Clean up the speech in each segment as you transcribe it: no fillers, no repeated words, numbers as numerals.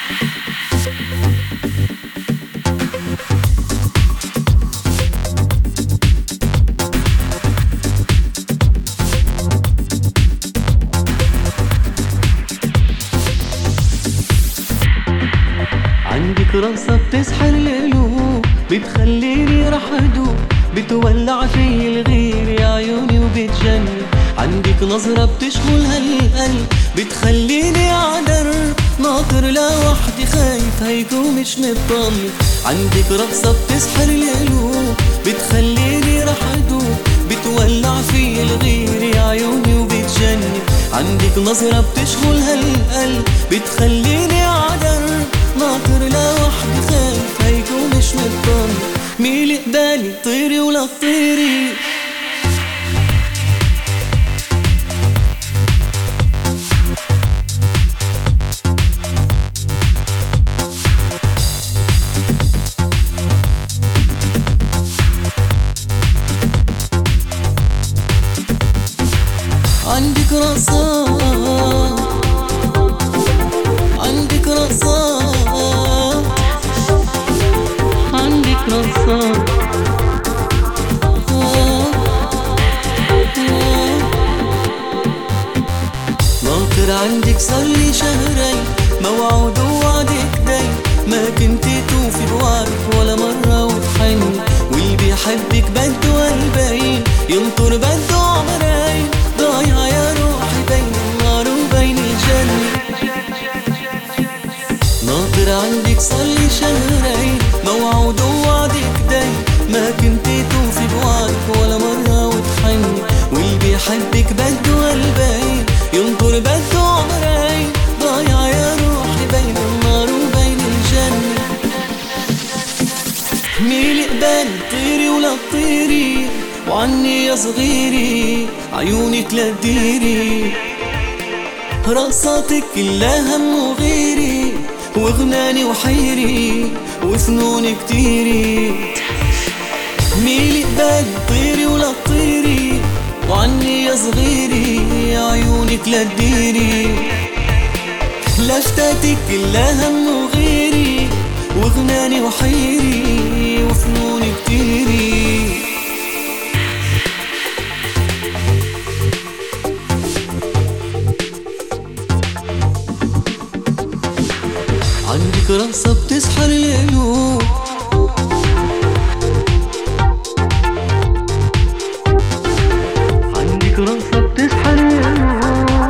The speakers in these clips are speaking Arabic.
عندك رقصة بتسحر القلوب، بتخليني راح ادوب، بتولع في الغير يا عيوني وبتجنن. عندك نظرة بتشغل هالقلب، بتخليني عدر ناطر لوحدي خايف هيكون مش مطمن. عندك رقصة بتسحر القلوب، بتخليني راح ادوب، بتولع في الغير يا عيوني وبتجنن. عندك نظرة بتشغل هالقلب، بتخليني عدر ناطر لوحدي خايف هيكون مش مطمن. ميلي قبالي طيري ولا تطيري. عندك رقصات، عندك رقصات، عندك رقصات. ناطر عندك صارلي شهرين، موعود ووعدك دايم، ما كنتي توفي بوعدك ولا مرة وتحن. واللي بيحبك بده قلبين، ينطر بده عمرين، ضايعة يا روحي بين النار وبين الجنة. ناطر عندك صارلي شهرين، موعود ووعدك دايم، ما كنتي توفي بوعدك ولا مرة وتحن. واللي بيحبك بده قلبين، ينطر بده عمرين، ضايعة يا روحي بين النار وبين الجنة. ميلي قبالي طيري ولا تطيري، وعني يا صغيري عيونك لا تديري. رقصاتك كلها هم وغيري، وغناني وحيري وفنون كتيري. ميلي قبالي طيري ولا تطيري، وعني يا صغيري عيونك لا تديري. لفتاتك كلها هم وغيري، وغناني وحيري وفنون كتيري. عندك رقصة بتسحر القلوب، عندك رقصة بتسحر القلوب.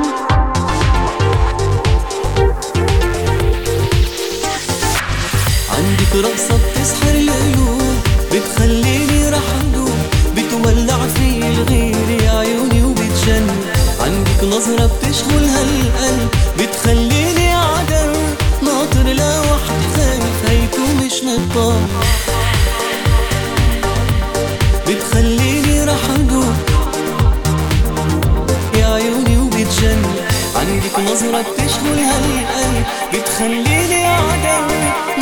عندك رقصة بتسحر القلوب، بتخليني راح ادوب، بتولع في الغير يا عيوني وبتجنن. عندك نظرة بتشغل هالقلب، بتخليني عدر ناطر لوحدي خايف هيكون مش مطمن. بتخليني راح ادوب يا عيوني وبتجنن. عندك نظرة بتشغل هالقلب، بتخليني عدر